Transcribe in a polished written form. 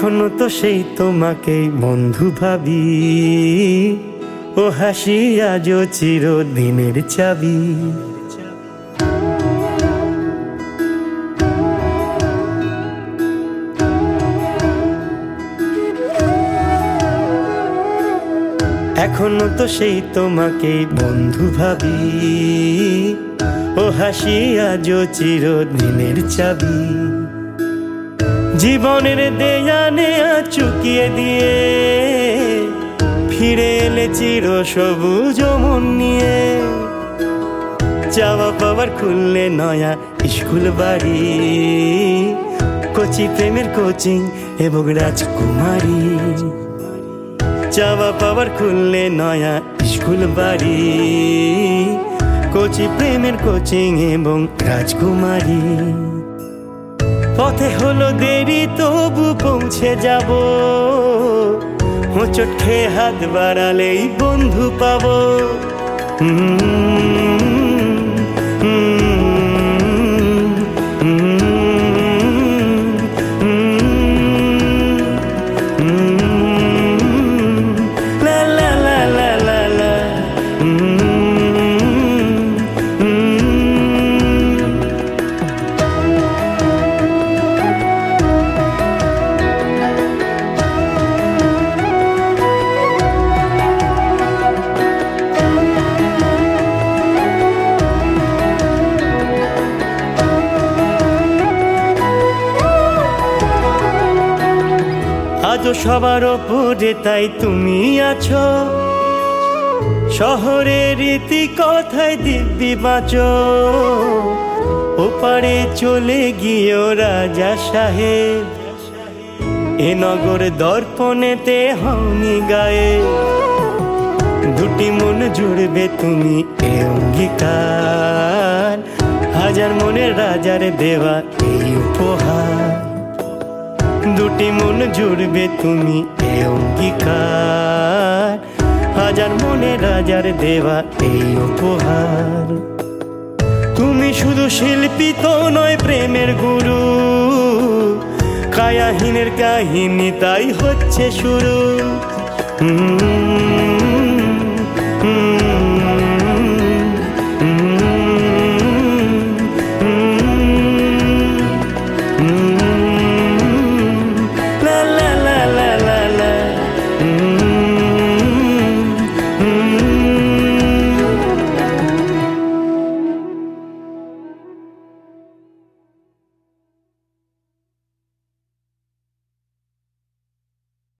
এখনো তো সেই তোমাকে বন্ধু ভাবি, ও হাসি আজও চিরদিনের চাবি। এখনো তো সেই তোমাকে বন্ধু ভাবি, ও হাসি আজও চিরদিনের চাবি। জীবনের দেয়ানে চুকিয়ে দিয়ে ফিরে এলে চির সবুজ মন নিয়ে। চাওয়া পাওয়ার খুললে নয়া স্কুল বাড়ি, কচি প্রেমের কোচিং এবং রাজকুমারী। চাওয়া পাওয়ার খুললে নয়া স্কুল বাড়ি, কচি প্রেমের কোচিং এবং রাজকুমারী। পথে হলো দেরি তবু পৌঁছে যাব, হোঁচট খেয়ে হাত বাড়ালেই বন্ধু পাবো। আজও সবার ওপরে তাই তুমি আছো, শহরের রীতি কথায় দিব্যি বাঁচো। ওপারে চলে গিয়েও রাজা সাহেব, এ নগর দর্পণেতে হওনি গায়ে। দুটি মন জুড়বে তুমি এ অঙ্গীকার, হাজার মনের রাজার দেওয়া এই উপহার। দুটি মন জুড়বে তুমি এ অঙ্গীকার, হাজার মনে রাজার দেওয়া এই উপহার। তুমি শুধু শিল্পী তো নয় প্রেমের গুরু, কায়াহীনের কাহিনী তাই হচ্ছে শুরু।